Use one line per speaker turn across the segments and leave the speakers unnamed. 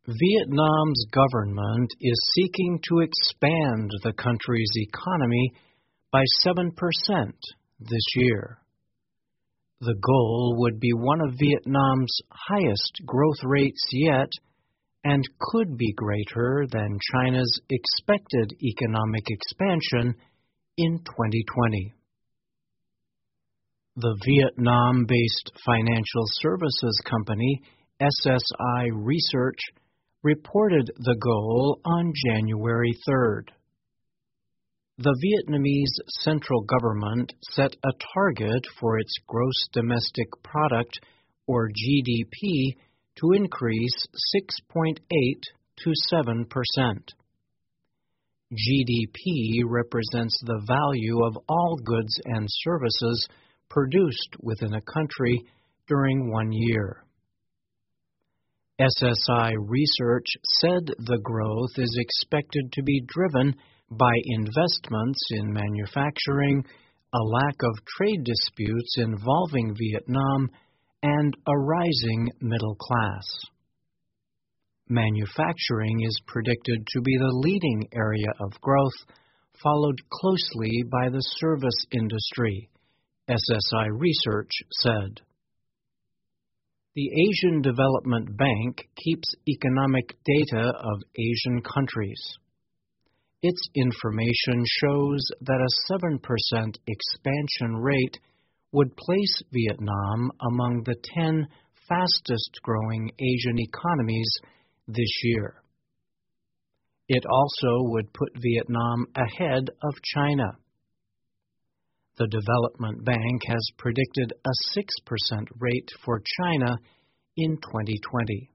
Vietnam's government is seeking to expand the country's economy by 7% this year. The goal would be one of Vietnam's highest growth rates yet and could be greater than China's expected economic expansion in 2020. The Vietnam-based financial services company SSI Research reported the goal on January 3rd. The Vietnamese central government set a target for its gross domestic product, or GDP, to increase 6.8 to 7%. GDP represents the value of all goods and services produced within a country during 1 year. SSI Research said the growth is expected to be driven by investments in manufacturing, a lack of trade disputes involving Vietnam, and a rising middle class. Manufacturing is predicted to be the leading area of growth, followed closely by the service industry, SSI Research said. The Asian Development Bank keeps economic data of Asian countries. Its information shows that a 7% expansion rate would place Vietnam among the 10 fastest-growing Asian economies this year. It also would put Vietnam ahead of China. The Development Bank has predicted a 6% rate for China in 2020.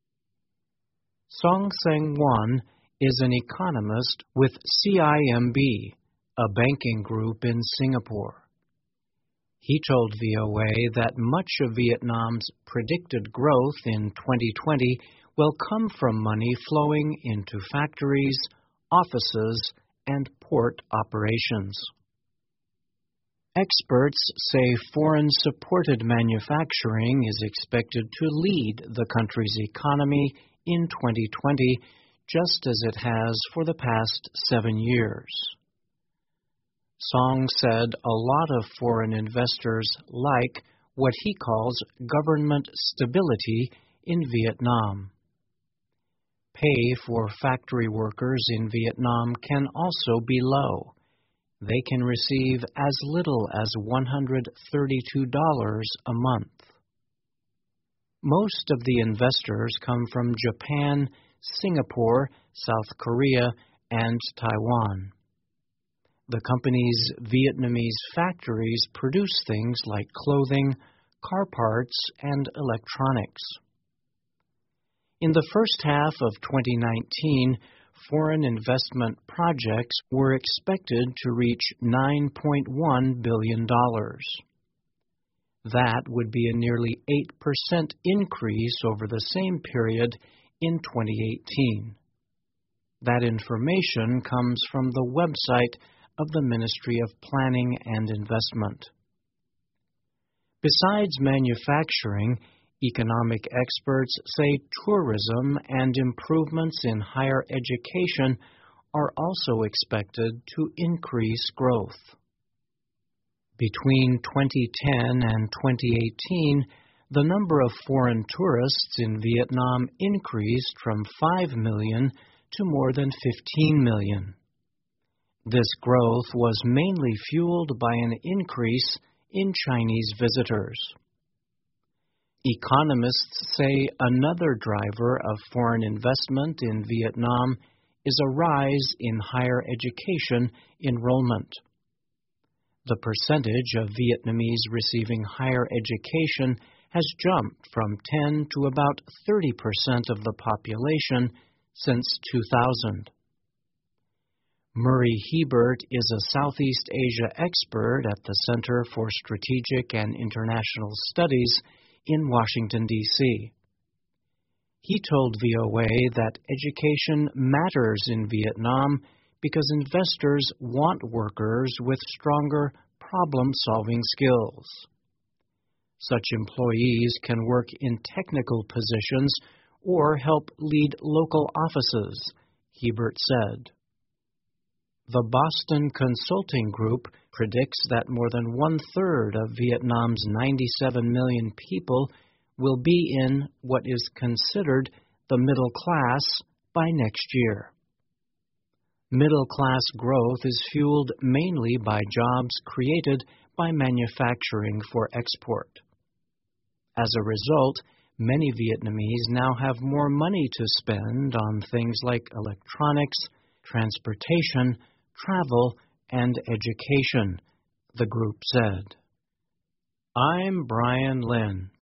Song Sang-won is an economist with CIMB, a banking group in Singapore. He told VOA that much of Vietnam's predicted growth in 2020 will come from money flowing into factories, offices, and port operations. Experts say foreign-supported manufacturing is expected to lead the country's economy in 2020, just as it has for the past 7 years. Song said a lot of foreign investors like what he calls government stability in Vietnam. Pay for factory workers in Vietnam can also be low. They can receive as little as $132 a month. Most of the investors come from Japan, Singapore, South Korea, and Taiwan. The company's Vietnamese factories produce things like clothing, car parts, and electronics. In the first half of 2019, foreign investment projects were expected to reach $9.1 billion. That would be a nearly 8% increase over the same period in 2018. That information comes from the website of the Ministry of Planning and Investment. Besides manufacturing, economic experts say tourism and improvements in higher education are also expected to increase growth. Between 2010 and 2018, the number of foreign tourists in Vietnam increased from 5 million to more than 15 million. This growth was mainly fueled by an increase in Chinese visitors. Economists say another driver of foreign investment in Vietnam is a rise in higher education enrollment. The percentage of Vietnamese receiving higher education has jumped from 10 to about 30% of the population since 2000. Murray Hebert is a Southeast Asia expert at the Center for Strategic and International Studies in Washington, D.C. He told VOA that education matters in Vietnam because investors want workers with stronger problem-solving skills. Such employees can work in technical positions or help lead local offices, Hebert said. The Boston Consulting Group predicts that more than one-third of Vietnam's 97 million people will be in what is considered the middle class by next year. Middle-class growth is fueled mainly by jobs created by manufacturing for export. As a result, many Vietnamese now have more money to spend on things like electronics, transportation, travel, and education, the group said. I'm Brian Lynn.